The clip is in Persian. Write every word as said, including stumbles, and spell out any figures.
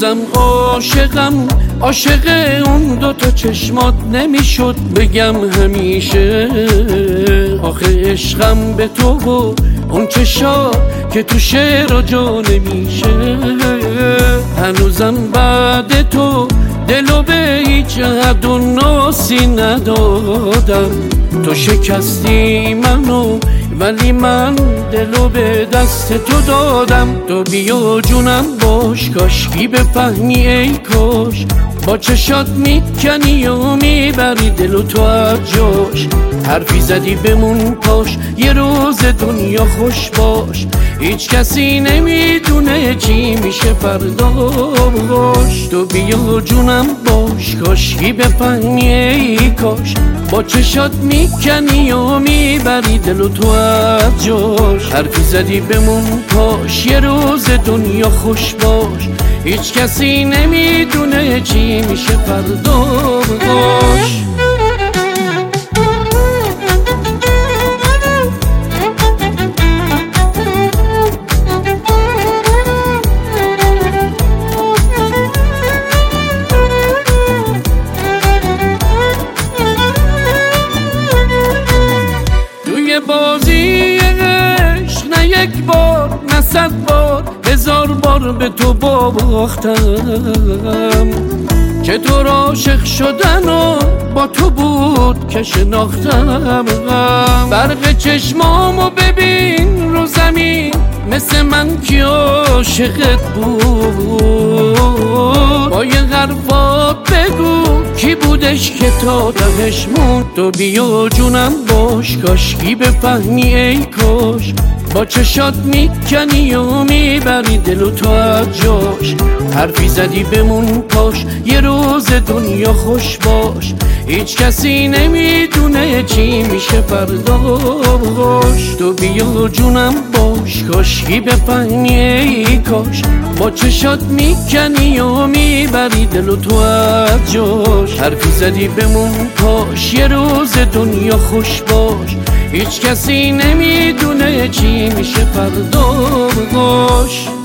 هنوزم عاشقم، عاشق اون دوتا چشمات نمیشد بگم همیشه. آخه عشقم به تو و اون چشا که تو شعر جا نمیشه. هنوزم بعد تو دلو به هیچ حد و ناسی ندادم. تو شکستی منو ولی من دلو به دست تو دادم. تو بیا جونم باش، کاشکی بفهمی ای کاش. با چشات میکنی و میبری دلو تو از جاش. حرفی زدی بمون پاش، یه روز دنیا خوش باش. هیچ کسی نمیدونه چی میشه فرداش. تو بیا جونم باش، کاشکی بفهمی ای کاش. با چشات میکنی و میبری دلو تو از جاش. حرفی زدی بمون پاش، یه روز دنیا خوش باش. هیچ کسی نمیدونه چی میشه فرداش. توی بازی عشق نه یک بار نه صد بار هزار بار به تو باختم. که تو را عاشق شدن و با تو بود که شناختم. برق چشمامو ببین رو زمین، مثل من کی عاشقت بود. با یه حرفات بگو کی بودش که تا دهش موند. تو بیا جونم باش، کاشکی بفهمی ای کاش. با چشات میکنی و میبری دلو تو از جاش. حرفی زدی بمون پاش، یه روز دنیا خوش باش. هیچ کسی نمیدونه چی میشه فرداش. تو بیا جونم باش، کاشکی بفهمی ای کاش. با چشات میکنی و میبری دلو تو از جاش. حرفی زدی بمون پاش، یه روز دنیا خوش باش. هیچ کسی نمیدونه چی میشه فرداش.